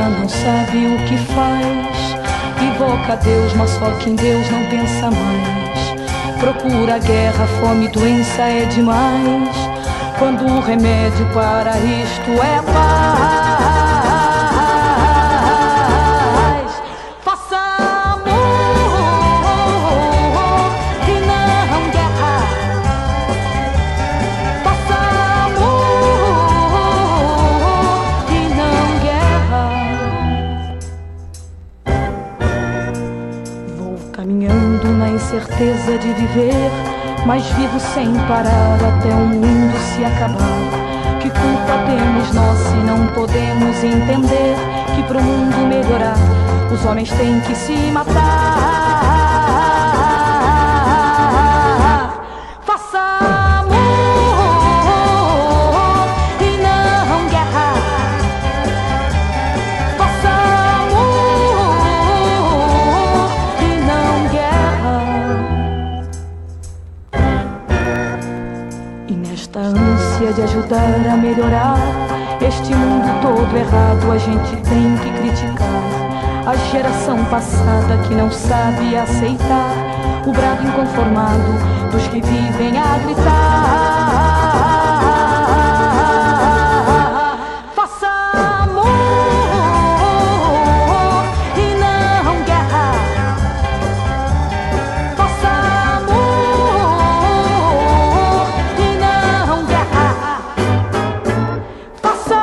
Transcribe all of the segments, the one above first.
não sabe o que faz. Invoca a Deus, mas só que em Deus não pensa mais. Procura guerra, fome, doença é demais, quando o remédio para isto é paz. Faça amor e não guerra. Faça amor e não guerra. Vou caminhando na incerteza de viver, mas vivo sem parar até o mundo se acabar. Que culpa temos nós se não podemos entender que pro mundo melhorar os homens têm que se matar? Faça amor e não guerra. Faça amor e não guerra. E nesta ânsia de ajudar a melhorar este mundo todo errado, a gente tem que criticar a geração passada que não sabe aceitar o brado inconformado dos que vivem a gritar. Faça amor e não guerra. Faça amor e não guerra. Faça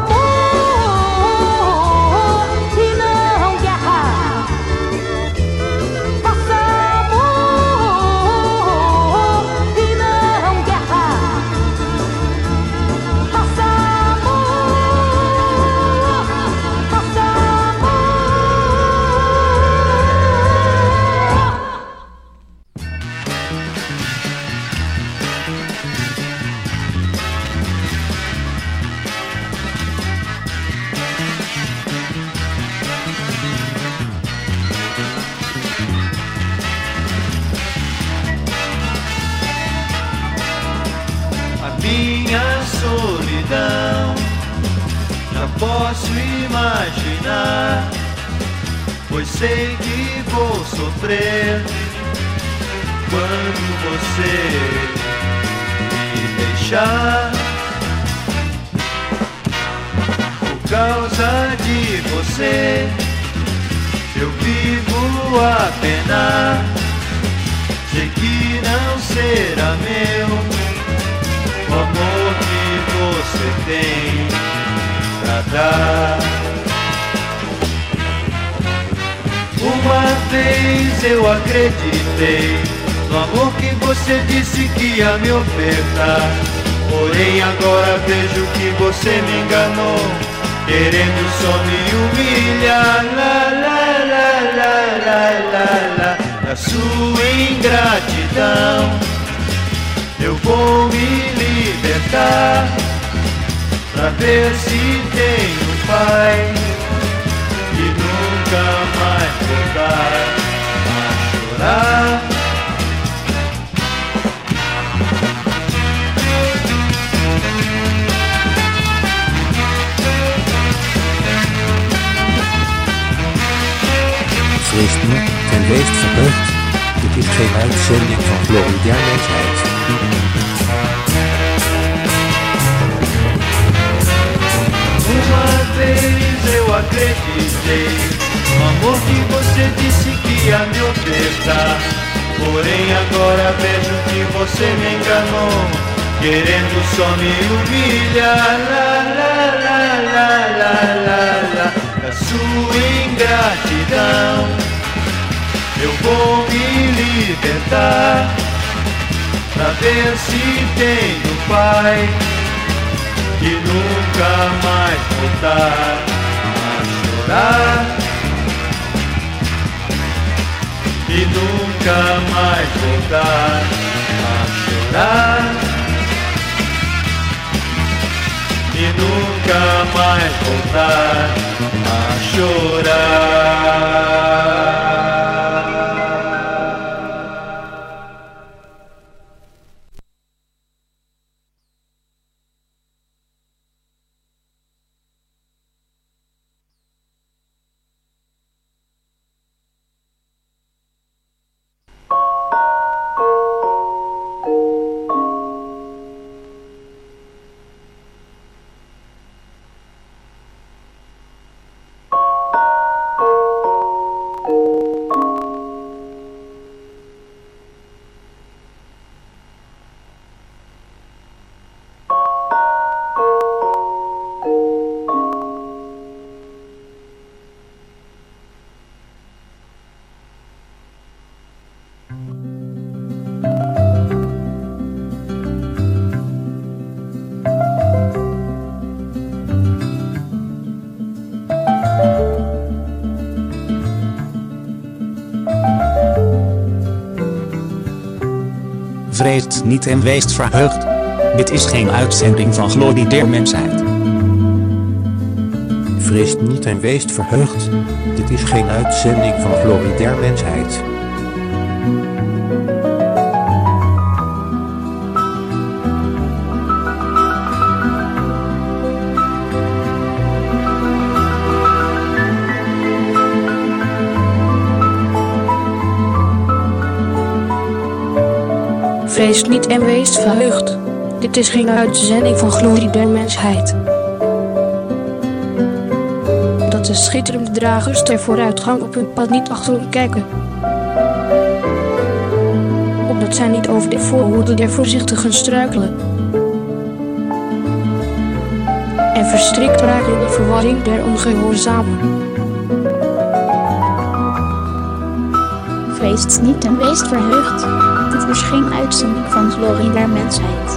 amor e não guerra. Faça amor e não guerra. Faça amor, faça amor. A minha solidão já posso imaginar, pois sei que vou sofrer quando você me deixar. Por causa de você eu vivo a penar. Sei que não será meu o amor que você tem pra dar. Uma vez eu acreditei no amor que você disse que ia me ofertar, porém agora vejo que você me enganou, querendo só me humilhar. La la la la la la la. Da sua ingratidão eu vou me libertar, pra ver se tenho pai e nunca mais voltar a chorar. Christen, ten leest verbucht. Dit is geen uitzending van Floridian Mensheid. Uma vez eu acreditei no amor que você disse que ia me ofertar, porém agora vejo que você me enganou, querendo só me humilhar. La la la la la la la. Da sua ingratidão eu vou me libertar, pra ver se tenho pai e nunca mais voltar a chorar, e nunca mais voltar a chorar, e nunca mais voltar a chorar. Vreest niet en weest verheugd. Dit is geen uitzending van Glorie der Mensheid. Vreest niet en weest verheugd. Dit is geen uitzending van Glorie der Mensheid. Vreest niet en weest verheugd. Dit is geen uitzending van Glorie der Mensheid. Dat de schitterende dragers ter vooruitgang op hun pad niet achterom kijken. Opdat zij niet over de voorhoede der voorzichtigen struikelen. En verstrikt raken in de verwarring der ongehoorzamen. Vreest niet en weest verheugd. Dit is geen uitzending van Glorie der Mensheid.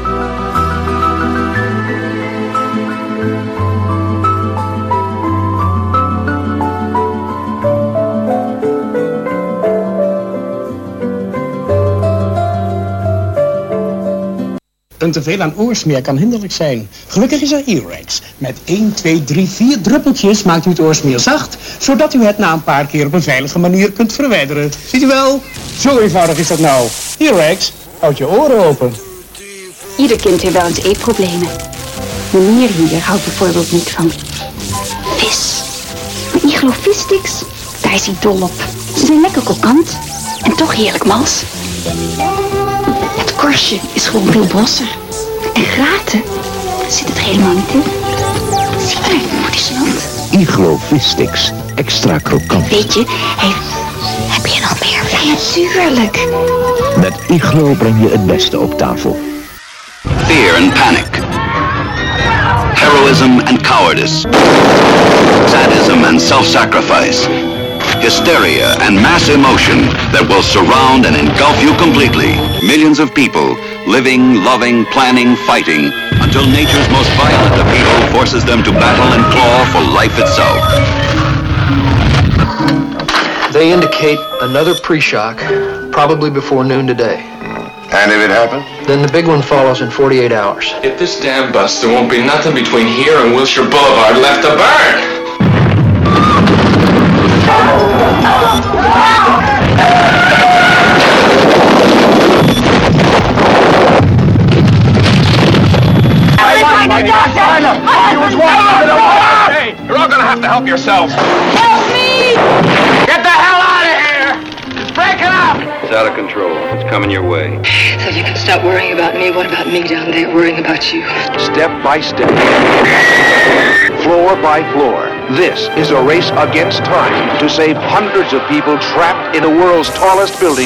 Een teveel aan oorsmeer kan hinderlijk zijn. Gelukkig is er Earwax. Met 1, 2, 3, 4 druppeltjes maakt u het oorsmeer zacht, zodat u het na een paar keer op een veilige manier kunt verwijderen. Ziet u wel? Zo eenvoudig is dat nou. Earwax, houd je oren open. Ieder kind heeft wel eens eetproblemen. Meneer hier houdt bijvoorbeeld niet van vis. Maar Iglo vissticks, daar is hij dol op. Ze zijn lekker krokant en toch heerlijk mals. Het korstje is gewoon veel bosser. En graten zit het helemaal niet in. Zie maar, hoe die snot. Iglo vissticks, extra krokant. Weet je, heb je nog meer? Ja, natuurlijk. Met Iglo breng je het beste op tafel. Fear and panic. Heroism and cowardice. Sadism and self-sacrifice. Hysteria and mass emotion that will surround and engulf you completely. Millions of people living, loving, planning, fighting until nature's most violent upheaval forces them to battle and claw for life itself. They indicate another pre-shock, probably before noon today. And if it happens? Then the big one follows in 48 hours. If this dam busts, there won't be nothing between here and Wilshire Boulevard left to burn! You're all gonna have to help yourselves. Help me! Get the hell out of here! It's breaking up! It's out of control. It's coming your way. So you can stop worrying about me. What about me down there worrying about you? Step by step. Floor by floor. This is a race against time to save hundreds of people trapped in the world's tallest building.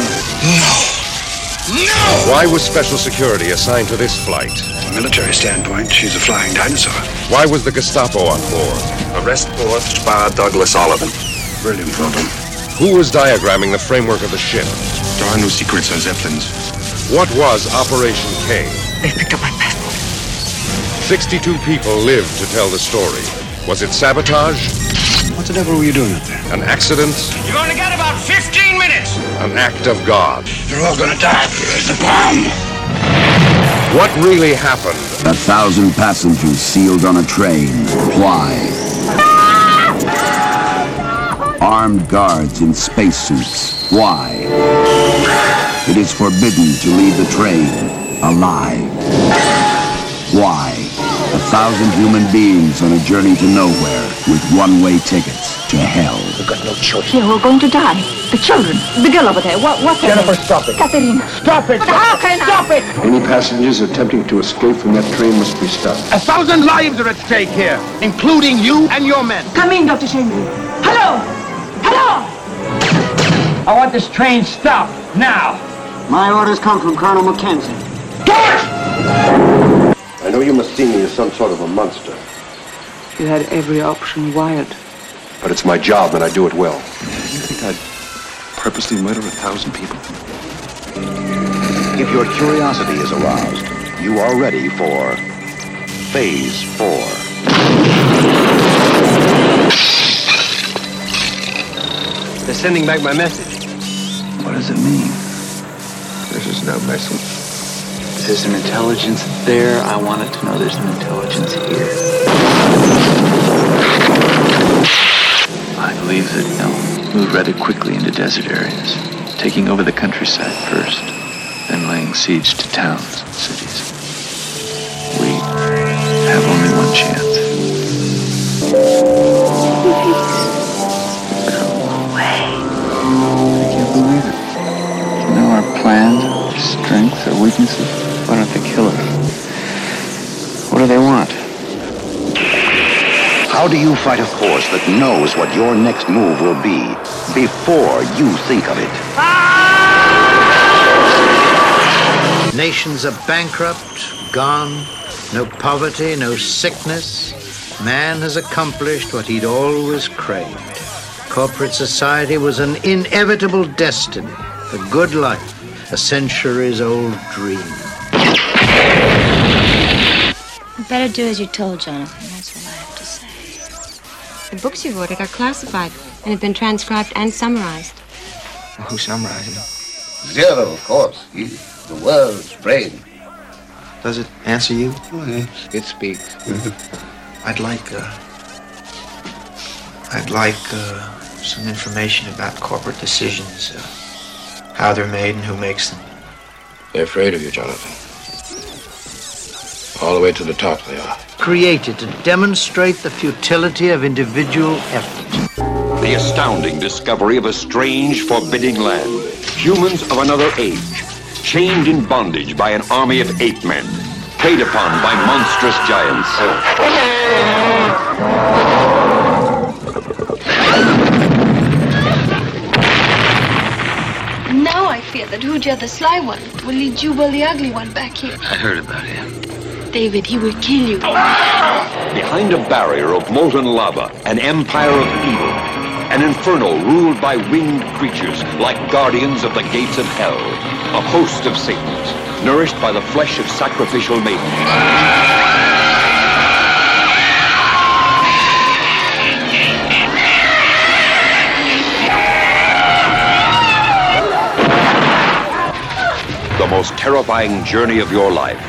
No! Why was special security assigned to this flight? From a military standpoint, she's a flying dinosaur. Why was the Gestapo on board? Arrest for Spar Douglas Oliver. Brilliant photo. Who was diagramming the framework of the ship? There are no secrets on Zeppelins. What was Operation K? They picked up my passport. 62 people lived to tell the story. Was it sabotage? What the devil were you doing up there? An accident? You've only got about 15 minutes! An act of God? They're all gonna die. There's the bomb! What really happened? 1,000 passengers sealed on a train. Why? Armed guards in spacesuits. Why? It is forbidden to leave the train alive. Why? 1,000 human beings on a journey to nowhere with one-way tickets to hell. We've got no choice. Yeah, we're going to die. The children. The girl over there. What's her Jennifer, name? stop it. Katerina. Stop it! How can Stop it! Any passengers attempting to escape from that train must be stopped. 1,000 lives are at stake here, including you and your men. Come in, Dr. Shenry. Hello! Hello! I want this train stopped, now! My orders come from Colonel Mackenzie. I know you must see me as some sort of a monster. You had every option wired. But it's my job and I do it well. You think I'd purposely murder 1,000 people? If your curiosity is aroused, you are ready for Phase 4. They're sending back my message. What does it mean? This is no message. If there's an intelligence there, I want it to know there's an intelligence here. I believe that they'll move rather quickly into desert areas, taking over the countryside first, then laying siege to towns and cities. We have only one chance. Go away. I can't believe it. You know our plans, our strengths, our weaknesses. Why don't they kill us? What do they want? How do you fight a force that knows what your next move will be before you think of it? Nations are bankrupt, gone, no poverty, no sickness. Man has accomplished what he'd always craved. Corporate society was an inevitable destiny, a good life, a centuries-old dream. You better do as you're told, Jonathan. That's all I have to say. The books you've ordered are classified and have been transcribed and summarized. Well, who summarized them? Zero, of course. He's the world's brain. Does it answer you? Oh, yes, it speaks. I'd like some information about corporate decisions, how they're made and who makes them. They're afraid of you, Jonathan. All the way to the top they are. Created to demonstrate the futility of individual effort. The astounding discovery of a strange, forbidding land. Humans of another age, chained in bondage by an army of ape men, preyed upon by monstrous giants. Now I fear that Hooja the Sly One will lead Jubal the Ugly One back here. I heard about him. David, he will kill you. Behind a barrier of molten lava, an empire of evil. An inferno ruled by winged creatures like guardians of the gates of hell. A host of Satans, nourished by the flesh of sacrificial maidens. The most terrifying journey of your life.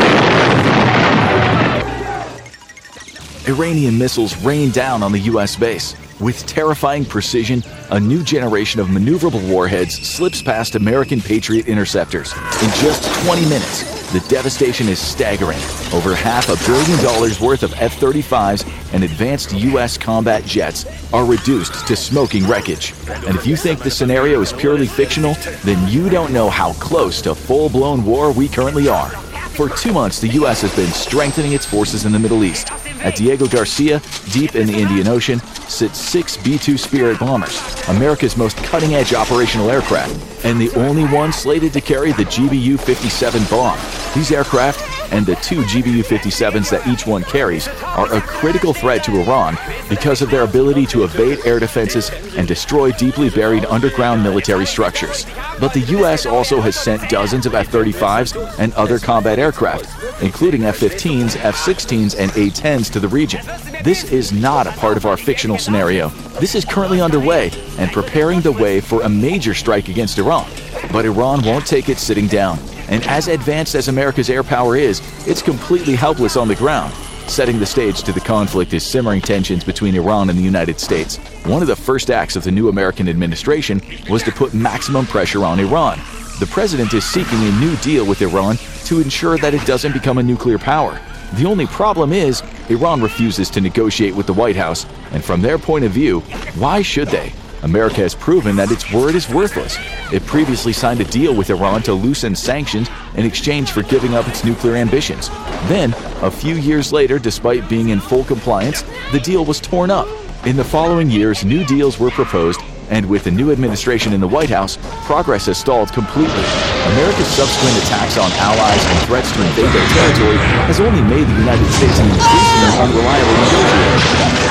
Iranian missiles rain down on the U.S. base. With terrifying precision, a new generation of maneuverable warheads slips past American Patriot interceptors. In just 20 minutes, the devastation is staggering. Over $500 million worth of F-35s and advanced U.S. combat jets are reduced to smoking wreckage. And if you think the scenario is purely fictional, then you don't know how close to full-blown war we currently are. For 2 months, the U.S. has been strengthening its forces in the Middle East. At Diego Garcia, deep in the Indian Ocean, sit 6 B-2 Spirit bombers, America's most cutting-edge operational aircraft, and the only one slated to carry the GBU-57 bomb. These aircraft, and the 2 GBU-57s that each one carries, are a critical threat to Iran because of their ability to evade air defenses and destroy deeply buried underground military structures. But the U.S. also has sent dozens of F-35s and other combat aircraft, including F-15s, F-16s, and A-10s to the region. This is not a part of our fictional scenario. This is currently underway and preparing the way for a major strike against Iran. But Iran won't take it sitting down. And as advanced as America's air power is, it's completely helpless on the ground. Setting the stage to the conflict is simmering tensions between Iran and the United States. One of the first acts of the new American administration was to put maximum pressure on Iran. The president is seeking a new deal with Iran to ensure that it doesn't become a nuclear power. The only problem is, Iran refuses to negotiate with the White House, and from their point of view, why should they? America has proven that its word is worthless. It previously signed a deal with Iran to loosen sanctions in exchange for giving up its nuclear ambitions. Then, a few years later, despite being in full compliance, the deal was torn up. In the following years, new deals were proposed, and with the new administration in the White House, progress has stalled completely. America's subsequent attacks on allies and threats to invade their territory has only made the United States an increasingly unreliable negotiator.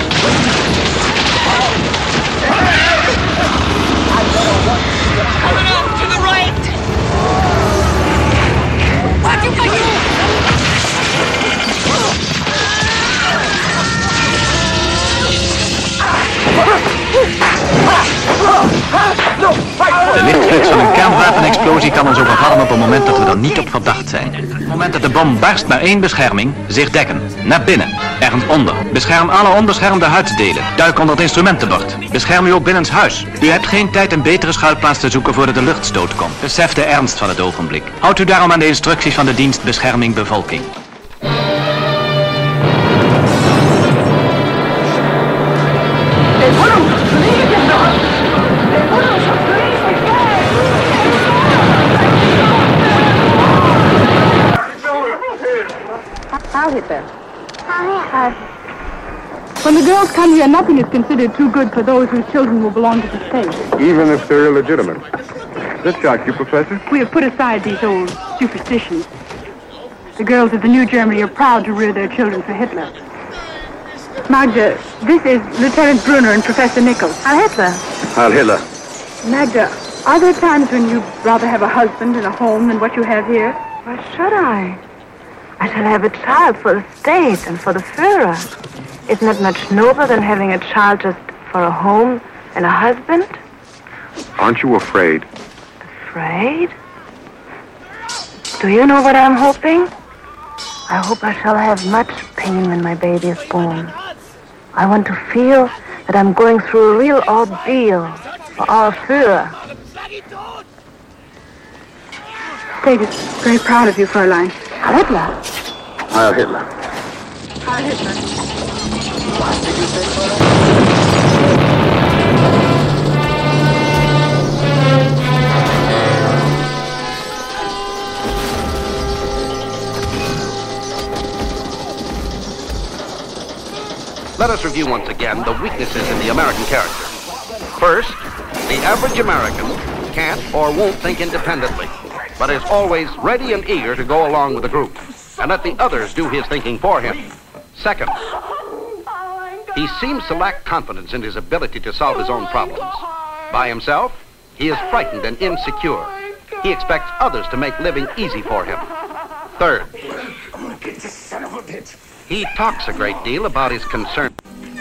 To the right! The new reflex van een kernwapenexplosie kan ons overvallen op het moment dat we er niet op verdacht zijn. Op het moment dat de bom barst, maar één bescherming, zich dekken. Naar binnen, ergens onder. Bescherm alle onbeschermde huidsdelen. Duik onder het instrumentenbord. Bescherm u ook binnenshuis. U hebt geen tijd een betere schuilplaats te zoeken voordat de luchtstoot komt. Besef de ernst van het ogenblik. Houdt u daarom aan de instructies van de dienst Bescherming Bevolking. Heil Hitler. When the girls come here, nothing is considered too good for those whose children will belong to the state. Even if they're illegitimate. This shock you, Professor? We have put aside these old superstitions. The girls of the New Germany are proud to rear their children for Hitler. Magda, this is Lieutenant Brunner and Professor Nichols. Heil Hitler. Heil Hitler. Magda, are there times when you'd rather have a husband and a home than what you have here? Why should I? I shall have a child for the state and for the Führer. Isn't it much nobler than having a child just for a home and a husband? Aren't you afraid? Afraid? Do you know what I'm hoping? I hope I shall have much pain when my baby is born. I want to feel that I'm going through a real ordeal for our Führer. State is very proud of you, Fräulein. Heil Hitler. Heil Hitler. Heil Hitler. Let us review once again the weaknesses in the American character. First, the average American can't or won't think independently, but is always ready and eager to go along with the group and let the others do his thinking for him. Second, he seems to lack confidence in his ability to solve his own problems. By himself, he is frightened and insecure. He expects others to make living easy for him. Third, he talks a great deal about his concern.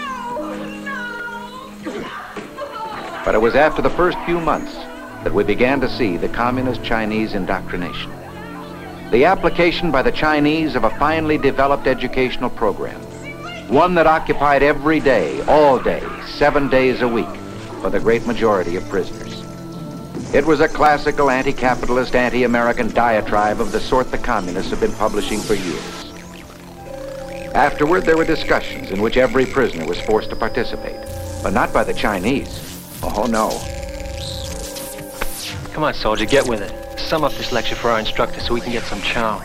But it was after the first few months that we began to see the communist Chinese indoctrination. The application by the Chinese of a finely developed educational program, one that occupied every day, all day, 7 days a week, for the great majority of prisoners. It was a classical anti-capitalist, anti-American diatribe of the sort the communists have been publishing for years. Afterward, there were discussions in which every prisoner was forced to participate, but not by the Chinese. Oh, no. Come on, soldier, get with it. Sum up this lecture for our instructor so we can get some chow.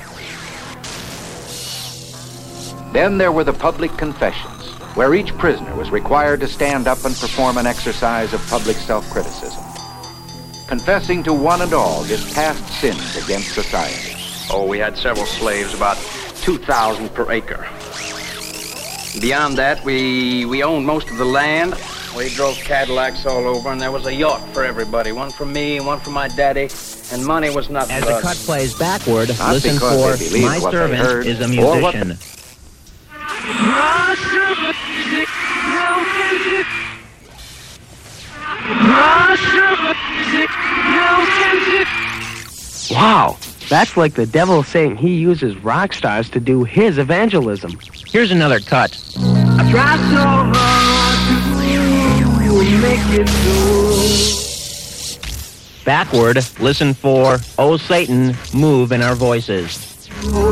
Then there were the public confessions, where each prisoner was required to stand up and perform an exercise of public self-criticism, confessing to one and all his past sins against society. Oh, we had several slaves, about 2,000 per acre. Beyond that, we owned most of the land. We drove Cadillacs all over, and there was a yacht for everybody. One for me, one for my daddy, and money was not As for the us. cut plays backward, Not listen because for they believe My what they Servant heard, is a or what Musician. Wow, that's like the devil saying he uses rock stars to do his evangelism. Here's another cut. I try so hard to make it so. Backward, listen for Oh Satan, move in our voices.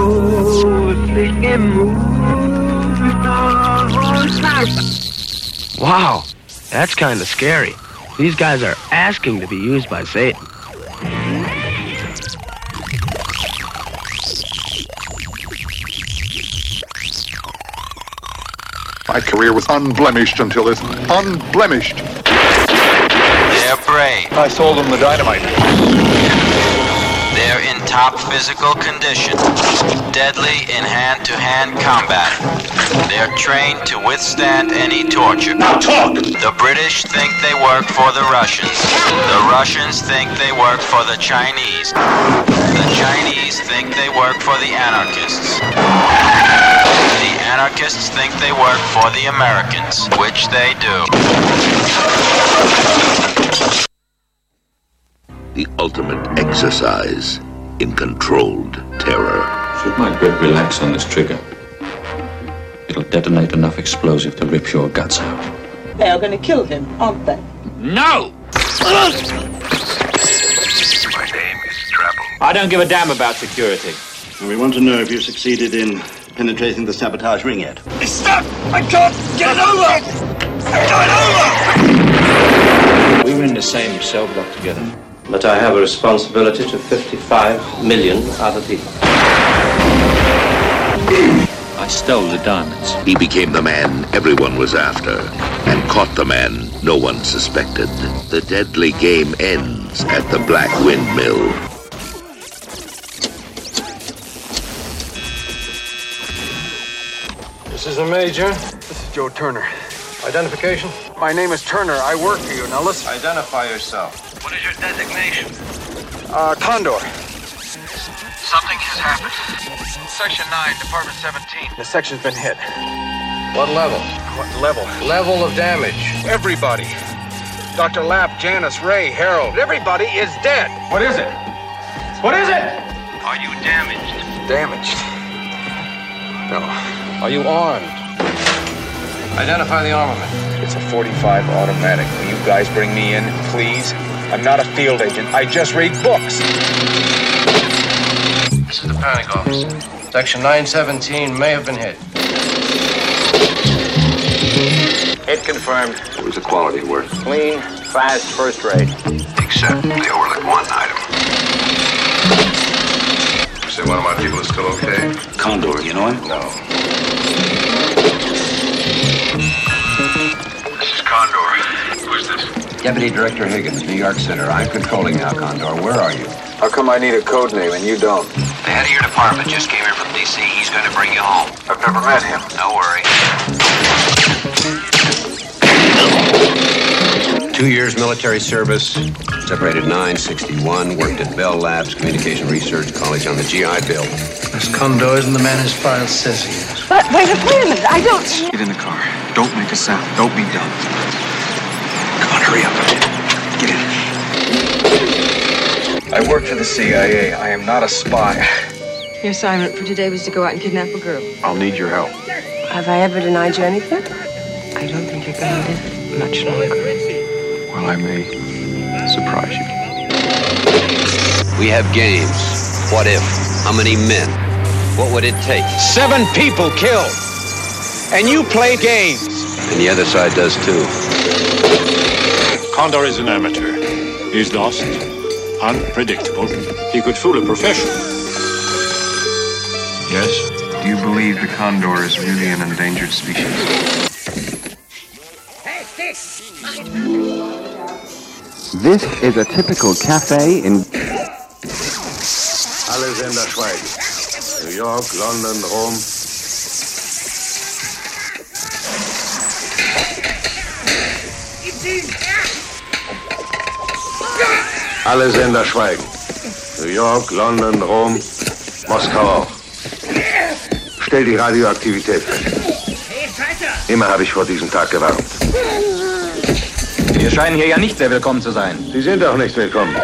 Wow, that's kind of scary. These guys are asking to be used by Satan. My career was unblemished until this. Unblemished. They're brave. I sold them the dynamite. They're in top physical condition, deadly in hand-to-hand combat. They're trained to withstand any torture. Now talk! The British think they work for the Russians. The Russians think they work for the Chinese. The Chinese think they work for the anarchists. The anarchists think they work for the Americans, which they do. the ultimate exercise in controlled terror. Should my grip relax on this trigger, it'll detonate enough explosive to rip your guts out. They are going to kill him, aren't they? No! My name is Trouble. I don't give a damn about security. We want to know if you succeeded in penetrating the sabotage ring yet. It's stuck! I can't get it over! Get it over! We were in the same cell block together. But I have a responsibility to 55 million other people. I stole the diamonds. He became the man everyone was after, and caught the man no one suspected. The deadly game ends at the Black Windmill. This is the Major. This is Joe Turner. Identification? My name is Turner. I work for you. Now listen. Identify yourself. What is your designation? Condor. Something has happened. Section 9, Department 17. The section's been hit. What level? What level? Level of damage. Everybody. Dr. Lapp, Janice, Ray, Harold. Everybody is dead. What is it? What is it? Are you damaged? Damaged? No. Are you armed? Identify the armament. It's a .45 automatic. Will you guys bring me in, please? I'm not a field agent. I just read books. This is the panic office. Section 917 may have been hit. Hit confirmed. What was the quality work? Clean, fast, first rate. Except they overlooked one item. Say one of my people is still okay? Condor, you know him? No. This is Condor. Who is this? Deputy Director Higgins, New York Center. I'm controlling now, Condor. Where are you? How come I need a code name and you don't? The head of your department just came here from D.C. He's going to bring you home. I've never met him. No worry. 2 years military service. Separated 961. Worked at Bell Labs Communication Research College on the GI Bill. This Condor isn't the man his file says he is. But wait a minute, I don't... Get in the car. Don't make a sound. Don't be dumb. Come on, hurry up. Get in. I work for the CIA. I am not a spy. Your assignment for today was to go out and kidnap a girl. I'll need your help. Have I ever denied you anything? I don't think you're going to live much longer. Well, I may surprise you. We have games. What if? How many men? What would it take? 7 people killed. And you play games. And the other side does too. Condor is an amateur. He's lost. Unpredictable. He could fool a professional. Yes? Do you believe the condor is really an endangered species? This is a typical cafe in... Alle Sender schweigen. New York, London, Rome. Alle Sender schweigen. New York, London, Rom, Moskau auch. Stell die Radioaktivität fest. Immer habe ich vor diesem Tag gewarnt. Wir scheinen hier ja nicht sehr willkommen zu sein. Sie sind auch nicht willkommen.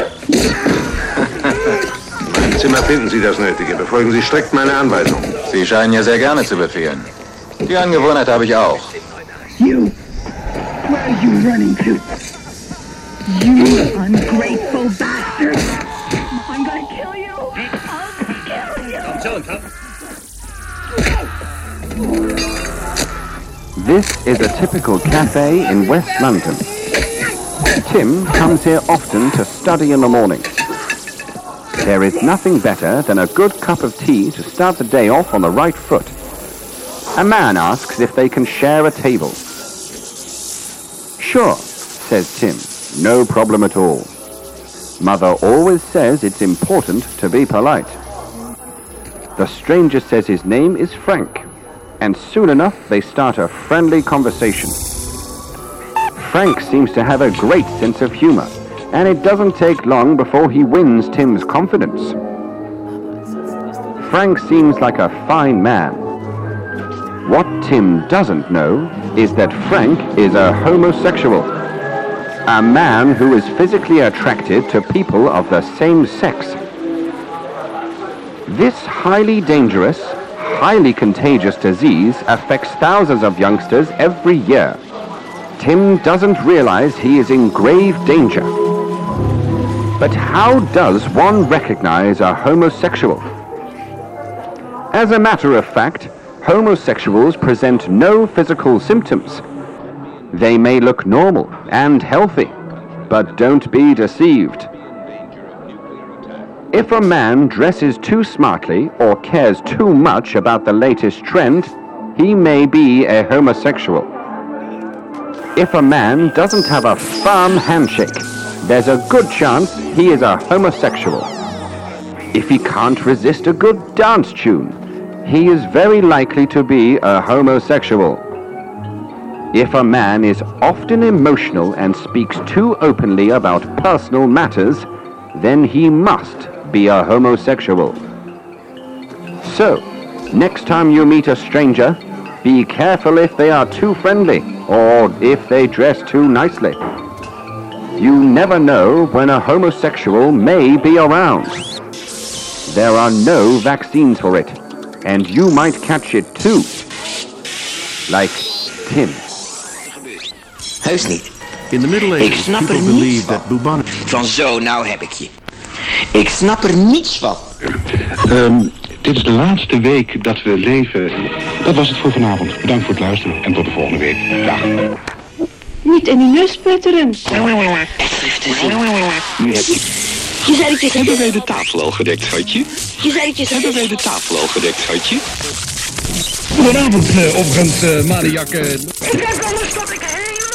Im Zimmer finden Sie das Nötige. Befolgen Sie strikt meine Anweisung. Sie scheinen ja sehr gerne zu befehlen. Die Angewohnheit habe ich auch. You, where are you running to? You ungrateful bastard! I'm gonna kill you! I'll kill you! Tell him, Tom. This is a typical cafe in West London. Tim comes here often to study in the morning. There is nothing better than a good cup of tea to start the day off on the right foot. A man asks if they can share a table. Sure, says Tim. No problem at all. Mother always says it's important to be polite. The stranger says his name is Frank, and soon enough they start a friendly conversation. Frank seems to have a great sense of humor, and it doesn't take long before he wins Tim's confidence. Frank seems like a fine man. What Tim doesn't know is that Frank is a homosexual. a man who is physically attracted to people of the same sex. This highly dangerous, highly contagious disease affects thousands of youngsters every year. Tim doesn't realize he is in grave danger. But how does one recognize a homosexual? As a matter of fact, homosexuals present no physical symptoms. They may look normal and healthy, but don't be deceived. If a man dresses too smartly or cares too much about the latest trend, he may be a homosexual. If a man doesn't have a firm handshake, there's a good chance he is a homosexual. If he can't resist a good dance tune, he is very likely to be a homosexual. If a man is often emotional and speaks too openly about personal matters, then he must be a homosexual. So, next time you meet a stranger, be careful if they are too friendly or if they dress too nicely. You never know when a homosexual may be around. There are no vaccines for it, and you might catch it too. Like Tim. Heus niet. In the Middle Ages, people believed that bubonic... Van zo, nou heb ik je. Ik snap er niets van. Dit is de laatste week dat we leven. Dat was het voor vanavond. Bedankt voor het luisteren en tot de volgende week. Dag. Niet in die neus petteren. Nu heb je... Je zei dat je... Hebben wij de tafel al gedekt, schatje? Je zei dat je... Hebben wij de tafel al gedekt, schatje? Goedenavond, overigens, Mariak. Ik heb anders dat ik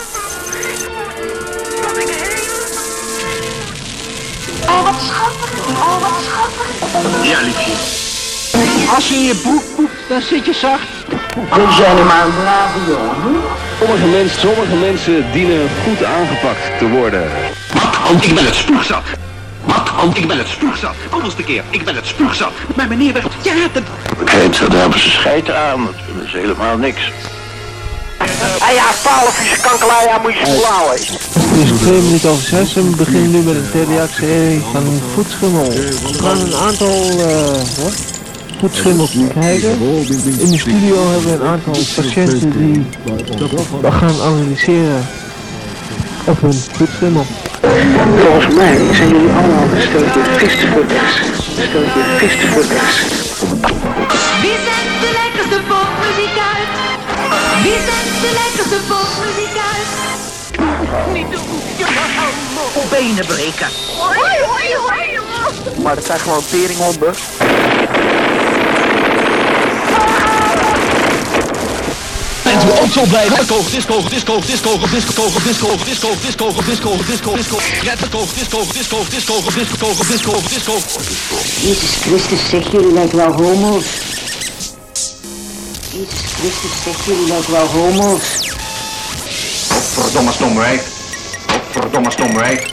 Oh, wat schattig. Oh, wat schattig. Ja, liefje. Als je in je broek poept, dan zit je zacht. We zijn er maar een brave jongen. Sommige mensen dienen goed aangepakt te worden. Want ik ben het spuugzat. Want ik ben het spuugzat. Anderste keer, ik ben het spuugzat. Maar meneer werd... Ja, dat... Kijk, daar hebben ze scheid aan. Dat is helemaal niks. Ja, 12 kankelij, ja, moet je ze blauw. Het is 2 minuten over 6 en we beginnen nu met een derde actie van voetschimmel. We gaan een aantal voetschimmels kijken. In de studio hebben we een aantal patiënten die we gaan analyseren op hun voetschimmel. Volgens mij zijn jullie allemaal een steltje visvoerders. Wie zendt de lekkerste popmuziek uit? Wie zendt de lekkerste popmuziek uit? Niet doen, je mag Benen breken. Maar dat zijn gewoon teringhonden. Bent u ook zo blij? Disco, disco, disco, disco, disco, disco, disco, disco, disco, disco, disco, disco, disco, disco. Jezus Christus, zeg, jullie lijken wel homo's. Jezus Christus, zeg, jullie lijken wel homo's. Verdomme stomrijf. Verdomme stomrijf.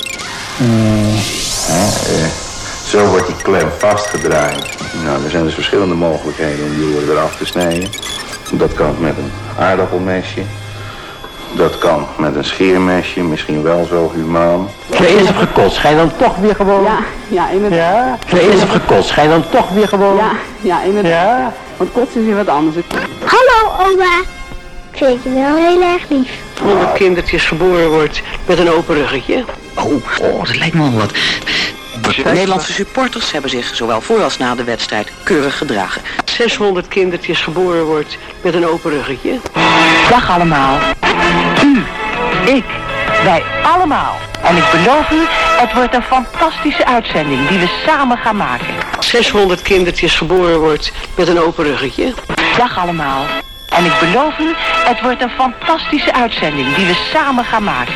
Zo wordt die klem vastgedraaid. Nou, er zijn dus verschillende mogelijkheden om die oren eraf te snijden. Dat kan met een aardappelmesje. Dat kan met een scheermesje, misschien wel zo humaan. Vlees of gekotst, ga je dan toch weer gewoon? Ja, inderdaad. Ja? Vlees of gekotst, ga je dan toch weer gewoon? Ja, inderdaad. Ja? Want kotsen is weer wat anders. Hallo, oma. Ik vind je wel heel erg lief. 100 kindertjes geboren wordt met een open ruggetje. Oh, dat lijkt me wel wat. De Nederlandse supporters hebben zich zowel voor als na de wedstrijd keurig gedragen. 600 kindertjes geboren wordt met een open ruggetje. Dag allemaal. U, ik, wij allemaal. En ik beloof u, het wordt een fantastische uitzending die we samen gaan maken. 600 kindertjes geboren wordt met een open ruggetje. Dag allemaal. En ik beloof u, het wordt een fantastische uitzending die we samen gaan maken.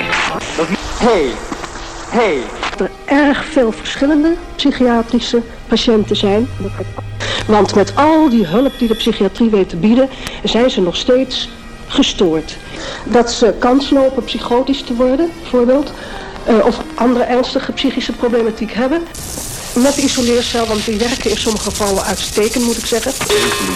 Hey. Er erg veel verschillende psychiatrische patiënten zijn. Want met al die hulp die de psychiatrie weet te bieden, zijn ze nog steeds gestoord. Dat ze kans lopen psychotisch te worden, bijvoorbeeld. Of andere ernstige psychische problematiek hebben. Met de isoleercel, want die werken in sommige gevallen uitstekend, moet ik zeggen.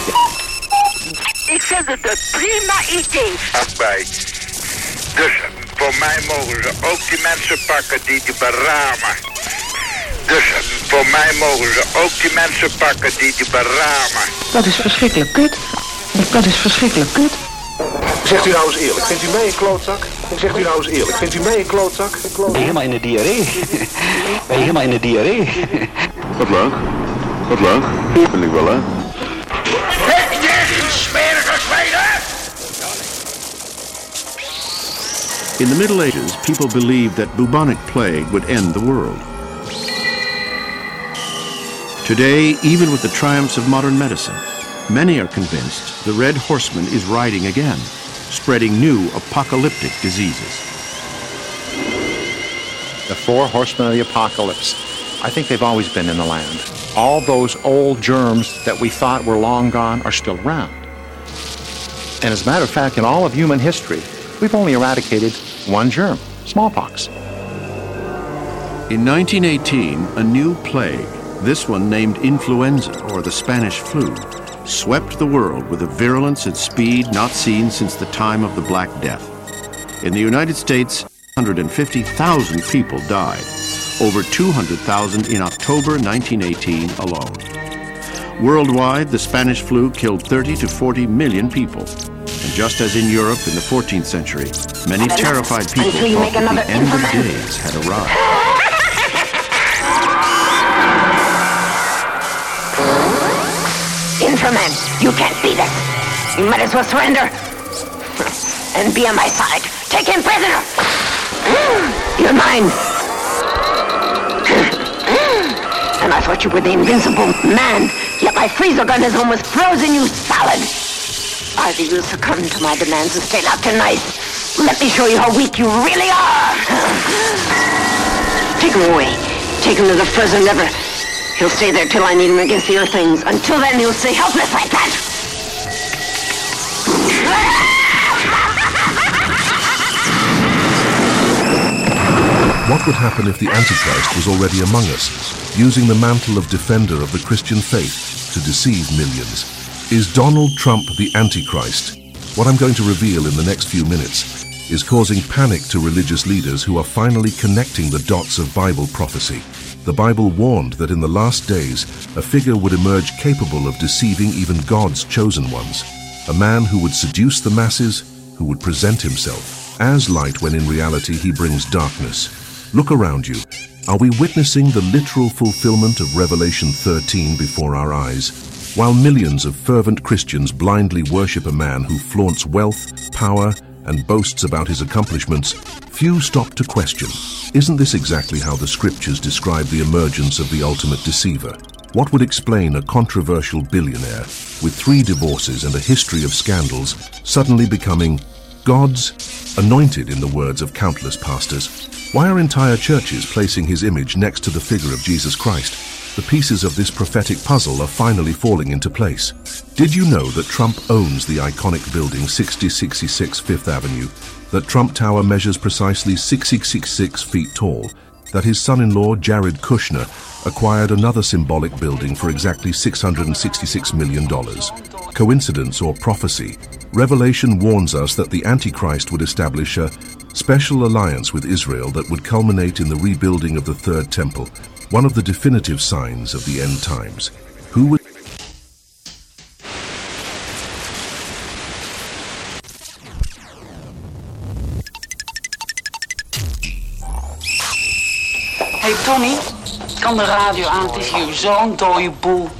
Ik vind het een prima idee. Bij. Dus voor mij mogen ze ook die mensen pakken die beramen. Dus voor mij mogen ze ook die mensen pakken die beramen. Dat is verschrikkelijk kut. Dat is verschrikkelijk kut. Zegt u nou eens eerlijk, vindt u mij een klootzak? Zegt u nou eens eerlijk, vindt u mij een klootzak? Ben je helemaal in de diarree? Ben je helemaal in de diarree? Wat leuk. Wat leuk. Vind ik wel, hè? Hek je smerige zweden! In the Middle Ages, people believed that bubonic plague would end the world. Today, even with the triumphs of modern medicine, many are convinced the Red Horseman is riding again, spreading new apocalyptic diseases. The four horsemen of the apocalypse, I think they've always been in the land. All those old germs that we thought were long gone are still around. And as a matter of fact, in all of human history, we've only eradicated one germ, smallpox. In 1918, a new plague, this one named influenza or the Spanish flu, swept the world with a virulence and speed not seen since the time of the Black Death. In the United States, 150,000 people died, over 200,000 in October 1918 alone. Worldwide, the Spanish flu killed 30 to 40 million people. And just as in Europe in the 14th century, many terrified people thought that the end of days had arrived. Inframan, you can't beat us. You might as well surrender. And be on my side. Take him prisoner. You're mine. And I thought you were the invincible man. Yet my freezer gun has almost frozen you solid. Either you'll succumb to my demands and stay locked in ice. Let me show you how weak you really are. Take him away. Take him to the frozen river. He'll stay there till I need him against the earth things. Until then, he'll stay helpless like that. What would happen if the Antichrist was already among us, using the mantle of defender of the Christian faith to deceive millions? Is Donald Trump the Antichrist? What I'm going to reveal in the next few minutes is causing panic to religious leaders who are finally connecting the dots of Bible prophecy. The Bible warned that in the last days, a figure would emerge capable of deceiving even God's chosen ones. A man who would seduce the masses, who would present himself as light when in reality he brings darkness. Look around you. Are we witnessing the literal fulfillment of Revelation 13 before our eyes? While millions of fervent Christians blindly worship a man who flaunts wealth, power, and boasts about his accomplishments, few stop to question, isn't this exactly how the scriptures describe the emergence of the ultimate deceiver? What would explain a controversial billionaire with 3 divorces and a history of scandals suddenly becoming God's anointed, in the words of countless pastors? Why are entire churches placing his image next to the figure of Jesus Christ? The pieces of this prophetic puzzle are finally falling into place. Did you know that Trump owns the iconic building 6066 Fifth Avenue, that Trump Tower measures precisely 666 feet tall, that his son-in-law Jared Kushner acquired another symbolic building for exactly $666 million? Coincidence or prophecy? Revelation warns us that the Antichrist would establish a special alliance with Israel that would culminate in the rebuilding of the Third Temple, one of the definitive signs of the end times. Who would... Hey Tony, kan de radio aan? Het is hier zo'n dode boel.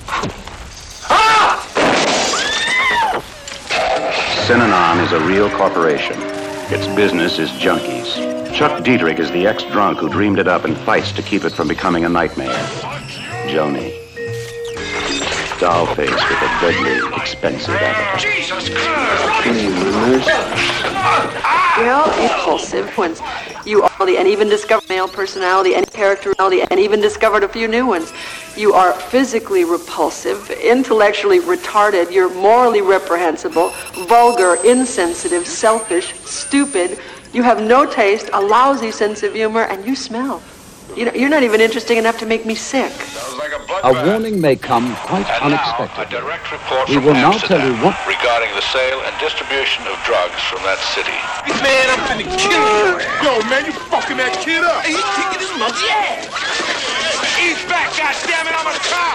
Synanon is a real corporation. Its business is junkies. Chuck Dietrich is the ex-drunk who dreamed it up and fights to keep it from becoming a nightmare. Joni. Dollface with a deadly, expensive appetite. Jesus Christ! Well, impulsive ones. You are and even discovered male personality and characterality and even discovered a few new ones. You are physically repulsive, intellectually retarded, you're morally reprehensible, vulgar, insensitive, selfish, stupid. You have no taste, a lousy sense of humor, and you smell. You're not even interesting enough to make me sick. A warning may come quite unexpectedly. A direct report We from will now Amsterdam tell you what... regarding the sale and distribution of drugs from that city. Man, I'm finna kill you. Yo, man, you fucking that kid up. Hey, he's kicking his monkey ass. He's back, goddammit, I'm a cop.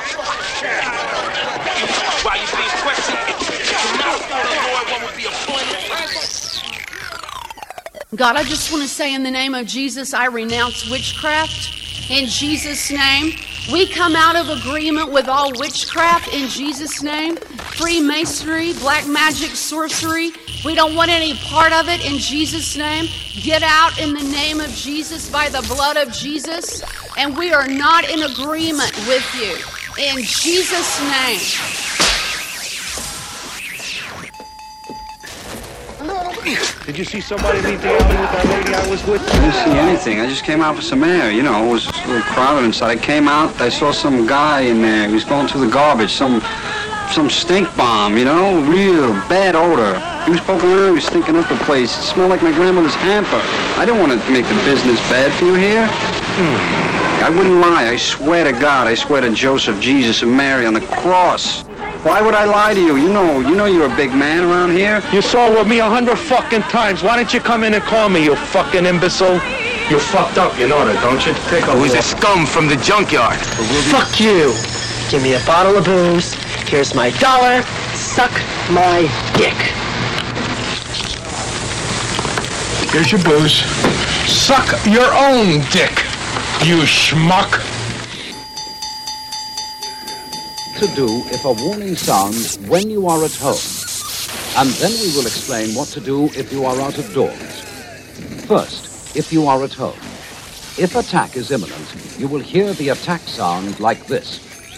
While you being questioned, one would be a God, I just want to say in the name of Jesus, I renounce witchcraft. In Jesus' name, we come out of agreement with all witchcraft in Jesus' name. Freemasonry, black magic, sorcery. We don't want any part of it in Jesus' name. Get out in the name of Jesus by the blood of Jesus. And we are not in agreement with you. In Jesus' name. Did you see somebody leave the alley with that lady I was with? I didn't see anything. I just came out for some air. You know, it was a little crowded inside. I came out, I saw some guy in there. He was going through the garbage, some stink bomb, you know, real bad odor. He was poking around, he was stinking up the place. It smelled like my grandmother's hamper. I didn't want to make the business bad for you here. I wouldn't lie. I swear to God, I swear to Joseph, Jesus, and Mary on the cross. Why would I lie to you? You know you're a big man around here. You saw with me 100 fucking times. Why didn't you come in and call me, you fucking imbecile? You're fucked up, you know that, don't you? Take a Who's a scum from the junkyard? Fuck you. Give me a bottle of booze. Here's my dollar. Suck my dick. Here's your booze. Suck your own dick, you schmuck. to do if a warning sounds when you are at home. And then we will explain what to do if you are out of doors. First, if you are at home. If attack is imminent, you will hear the attack sound like this.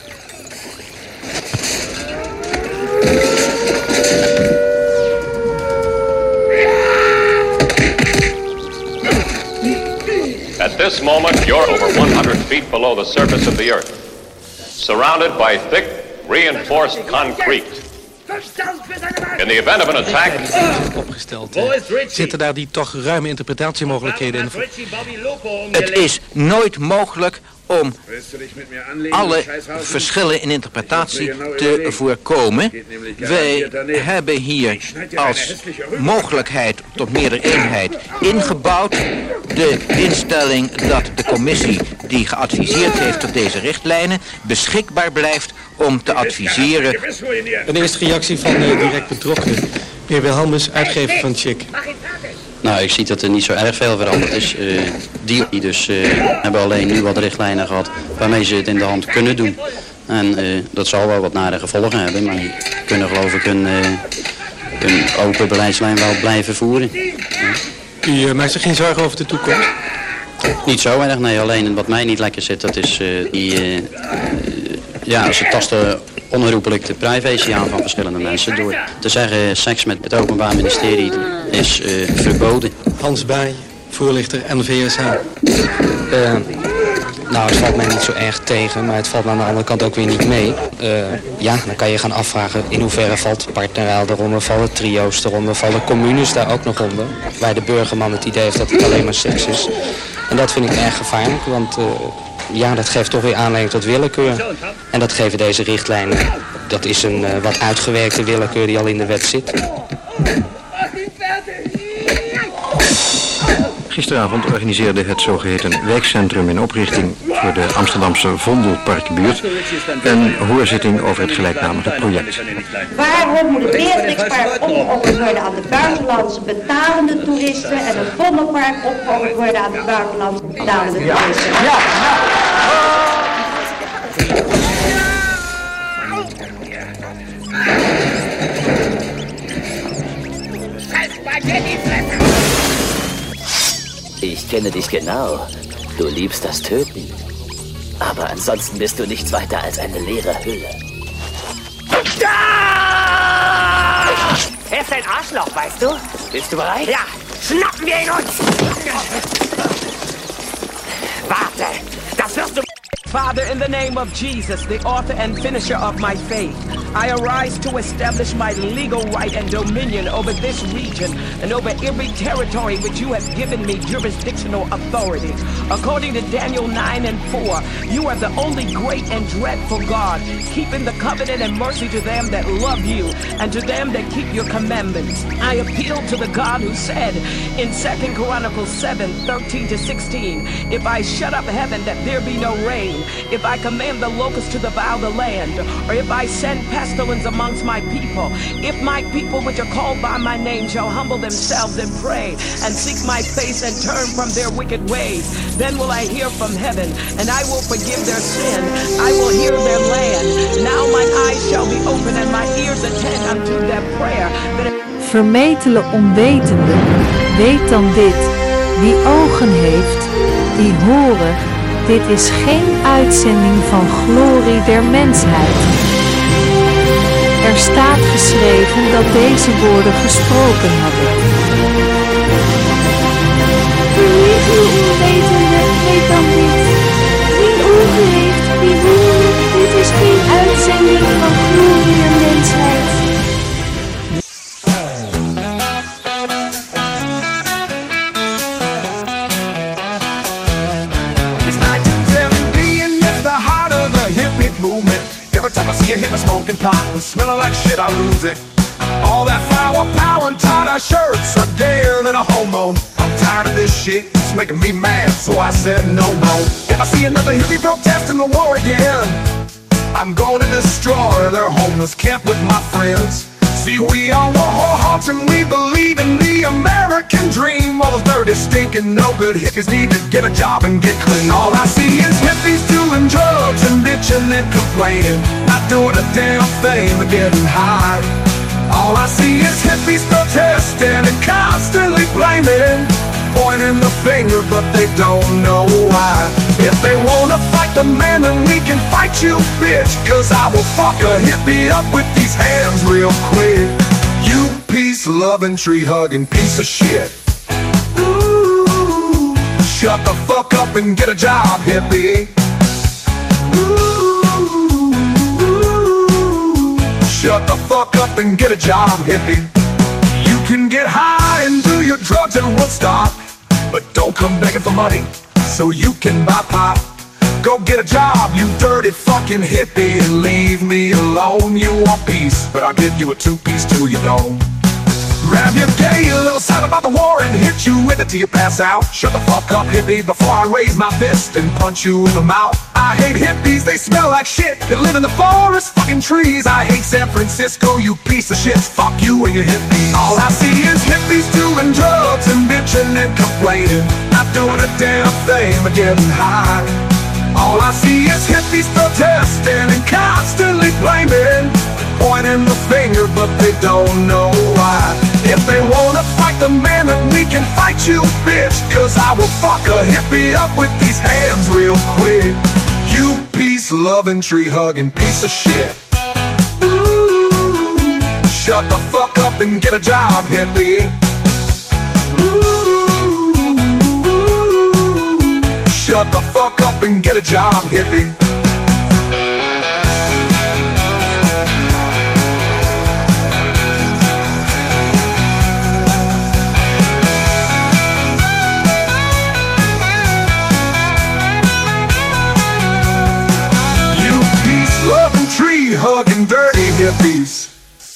At this moment, you're over 100 feet below the surface of the Earth, surrounded by thick, reinforced concrete. In the event of an attack... opgesteld zitten daar die toch ruime interpretatiemogelijkheden in. Het is nooit mogelijk om alle verschillen in interpretatie te voorkomen. Wij hebben hier als mogelijkheid tot meerdereenheid ingebouwd de instelling dat de commissie die geadviseerd heeft tot deze richtlijnen beschikbaar blijft om te adviseren. Een eerste reactie van de direct betrokkenen. Meneer Wilhelmus, uitgever van Chick. Nou, ik zie dat er niet zo erg veel veranderd is. Die dus hebben alleen nu wat richtlijnen gehad waarmee ze het in de hand kunnen doen. En dat zal wel wat nare gevolgen hebben, maar die kunnen geloof ik een open beleidslijn wel blijven voeren. U maakt zich geen zorgen over de toekomst? Niet zo erg, nee. Alleen wat mij niet lekker zit, dat is ze tasten onherroepelijk de privacy aan van verschillende mensen door te zeggen seks met het Openbaar Ministerie is verboden. Hans Baai, voorlichter NVSH. Nou, het valt mij niet zo erg tegen, maar het valt me aan de andere kant ook weer niet mee. Dan kan je gaan afvragen in hoeverre valt partnerruil eronder, vallen trio's eronder, vallen communes daar ook nog onder. Waar de burgerman het idee heeft dat het alleen maar seks is. En dat vind ik erg gevaarlijk, want dat geeft toch weer aanleiding tot willekeur. En dat geven deze richtlijnen. Dat is een wat uitgewerkte willekeur die al in de wet zit. Gisteravond organiseerde het zogeheten wijkcentrum in oprichting voor de Amsterdamse Vondelparkbuurt een hoorzitting over het gelijknamige project. Waarom moet het Beatrixpark opgeofferd worden aan de buitenlandse betalende toeristen en het Vondelpark opgeofferd worden aan de buitenlandse betalende toeristen? Ich kenne dich genau. Du liebst das Töten. Aber ansonsten bist du nichts weiter als eine leere Hülle. Er ist ein Arschloch, weißt du? Bist du bereit? Ja, schnappen wir ihn uns! Warte, das wirst du... Father, in the name of Jesus, the author and finisher of my faith, I arise to establish my legal right and dominion over this region and over every territory which you have given me jurisdictional authority. According to Daniel 9:4, you are the only great and dreadful God, keeping the covenant and mercy to them that love you and to them that keep your commandments. I appeal to the God who said in 2 Chronicles 7:13-16, if I shut up heaven that there be no rain, if I command the locusts to devour the land, or if I send pestilence amongst my people, if my people which are called by my name shall humble themselves and pray and seek my face and turn from their wicked ways, then will I hear from heaven and I will forgive their sin. I will hear their land. Now mine eyes shall be open and my ears attend unto their prayer. Vermetele onwetende, weet dan dit. Wie ogen heeft, die horen. Dit is geen uitzending van glorie der mensheid. Er staat geschreven dat deze woorden gesproken hadden. Vermetele onwetende, weet dan dit. Wie ogen heeft, die horen. Dit is geen uitzending van glorie der mensheid. Hit my smoking pot and smelling like shit, I lose it. All that flower power and tie-dye shirts are gayer than a homo. I'm tired of this shit, it's making me mad, so I said no more. If I see another hippie protesting the war again, I'm going to destroy their homeless camp with my friends. See, we all were whorehearts and we believe in the American dream. All those dirty, stinking, no good hippies need to get a job and get clean. All I see is hippies doing drugs and bitching and complaining, not doing a damn thing but getting high. All I see is hippies protesting and constantly blaming, pointing the finger but they don't know why. If they wanna fight the man, then we can fight you, bitch, cause I will fuck a hippie up with these hands real quick. You peace-loving, tree-hugging piece of shit. Ooh, shut the fuck up and get a job, hippie. Ooh, shut the fuck up and get a job, hippie. You can get high and do your drugs at Woodstock, but don't come begging for money so you can buy pot. Go get a job, you dirty fucking hippie, and leave me alone. You want peace, but I'll give you a two-piece too, you know. Grab your gay little side about the war and hit you with it till you pass out. Shut the fuck up, hippie, before I raise my fist and punch you in the mouth. I hate hippies, they smell like shit. They live in the forest, fucking trees. I hate San Francisco, you piece of shit. Fuck you and your hippies. All I see is hippies doing drugs and bitching and complaining, not doing a damn thing but getting high. All I see is hippies protesting and constantly blaming, pointing the finger but they don't know why. If they wanna fight the man, then we can fight you, bitch, cause I will fuck a hippie up with these hands real quick. You peace-loving, tree-hugging piece of shit. Ooh, shut the fuck up and get a job, hippie. Ooh, shut the fuck up and get a job, hippie. Tree-hugging dirty hippies.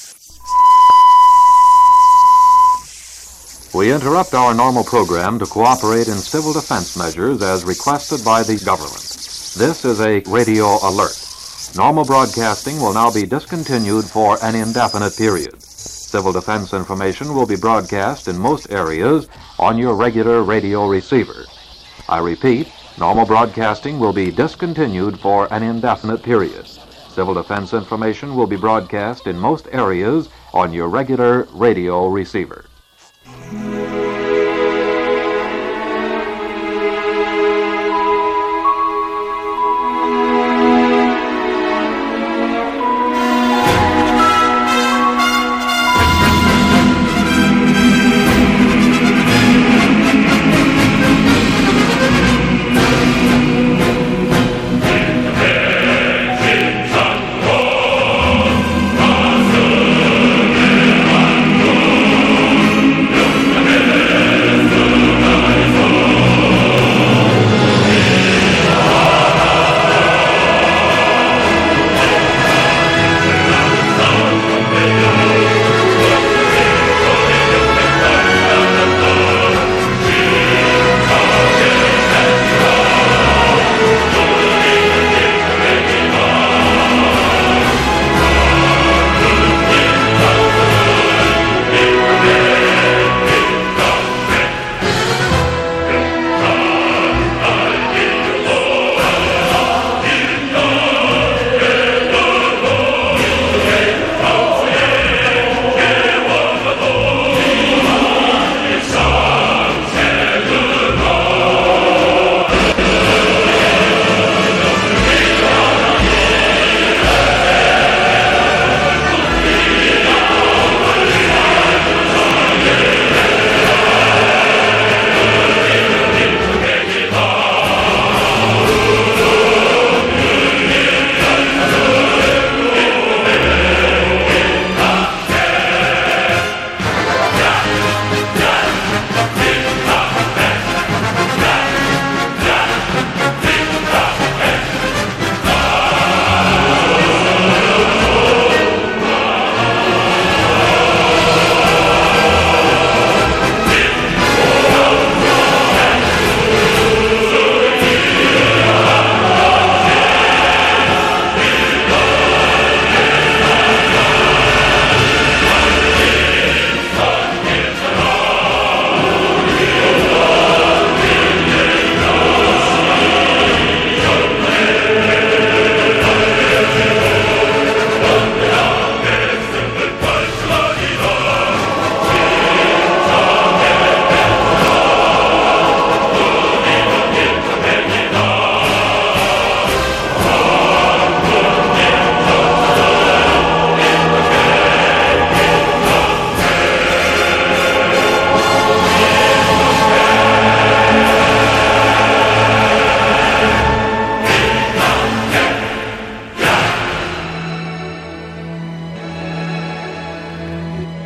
We interrupt our normal program to cooperate in civil defense measures as requested by the government. This is a radio alert. Normal broadcasting will now be discontinued for an indefinite period. Civil defense information will be broadcast in most areas on your regular radio receiver. I repeat, normal broadcasting will be discontinued for an indefinite period. Civil defense information will be broadcast in most areas on your regular radio receiver.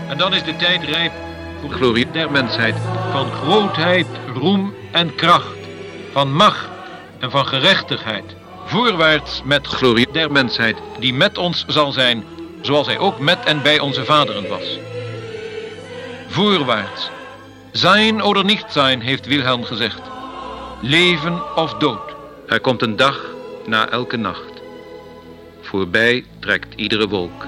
En dan is de tijd rijp voor de glorie der mensheid. Van grootheid, roem en kracht. Van macht en van gerechtigheid. Voorwaarts met glorie der mensheid, die met ons zal zijn, zoals hij ook met en bij onze vaderen was. Voorwaarts. Zijn oder niet zijn, heeft Wilhelm gezegd. Leven of dood. Er komt een dag na elke nacht. Voorbij trekt iedere wolk.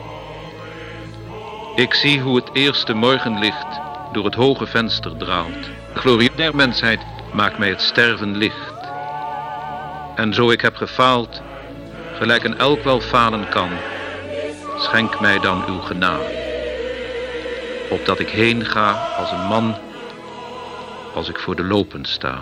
Ik zie hoe het eerste morgenlicht door het hoge venster draalt. De glorie der mensheid maakt mij het sterven licht. En zo ik heb gefaald, gelijk een elk wel falen kan, schenk mij dan uw genade. Opdat ik heen ga als een man, als ik voor de lopen sta.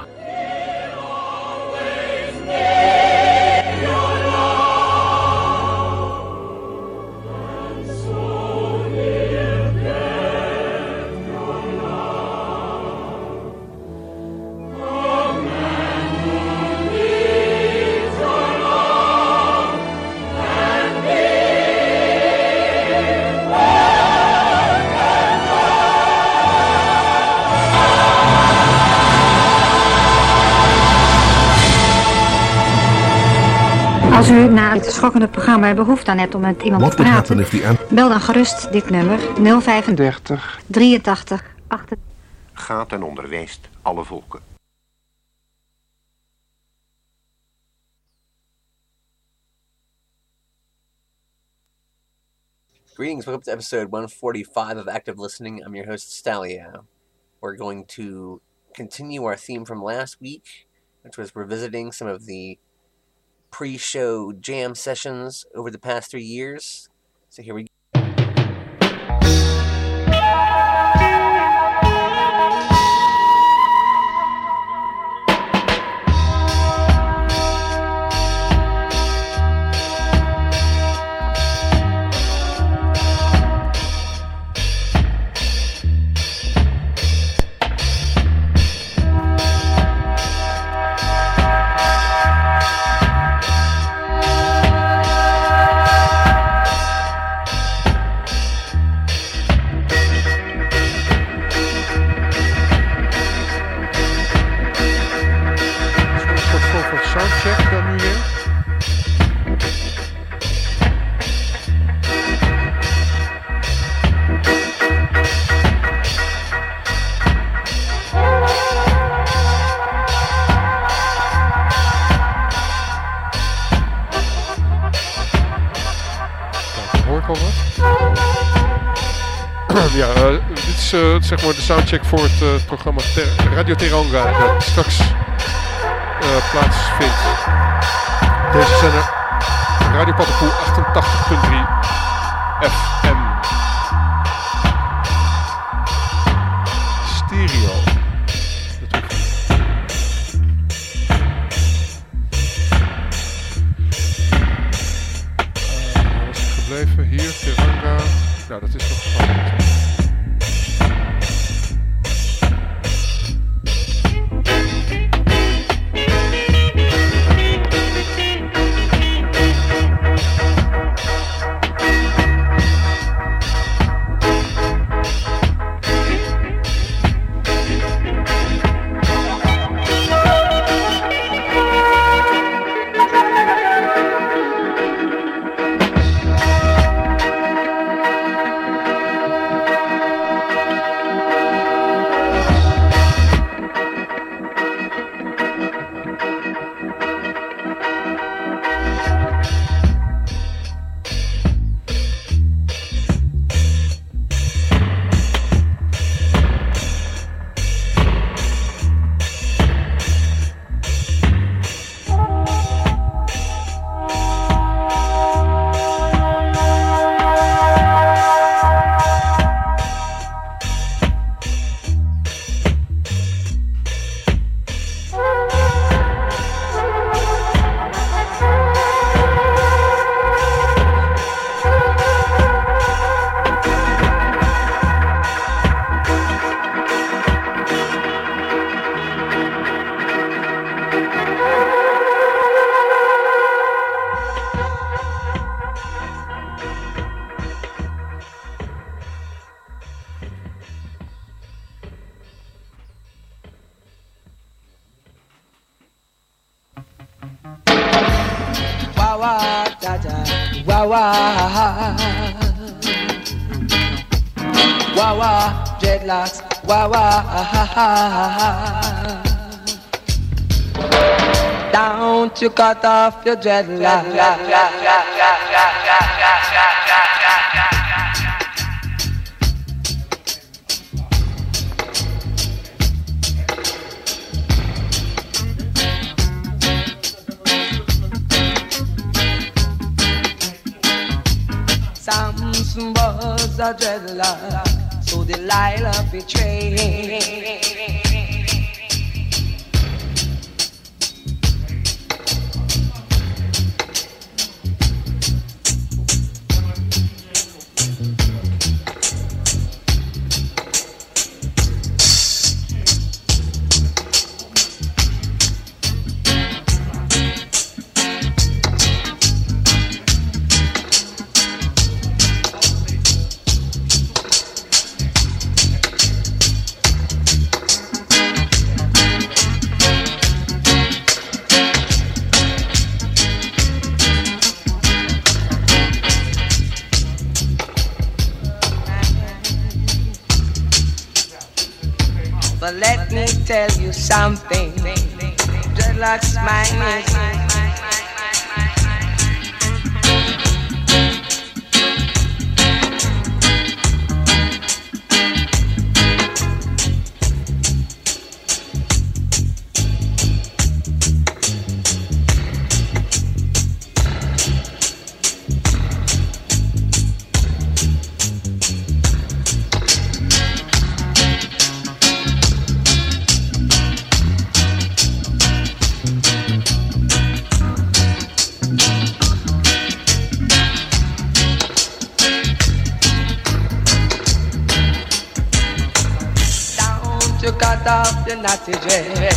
Als u na het schokkende programma behoefte aan hebt om met iemand te praten, bel dan gerust dit nummer 035 83 8. Gaat en onderwijst alle volken. Greetings, welcome to episode 145 of Active Listening. I'm your host, Stalia. We're going to continue our theme from last week, which was revisiting some of the pre-show jam sessions over the past 3 years. So here we go. Zeg maar de soundcheck voor het programma Radio Teranga dat straks plaatsvindt. Deze zender Radio Paddenpoel 88.3 FM. Stereo. Waar was ik gebleven? Hier, Teranga. Nou, dat is nog gewoon. Wah wah da da, wah wah. Wah wah, dreadlocks, wah wah. Don't you cut off your dreadlocks. Samson was a dreadlock, so Delilah betrayed. But let me tell you something. Dreadlocks mine is. You cut off your naughty dread.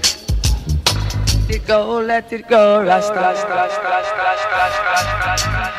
Let it go, Rasta.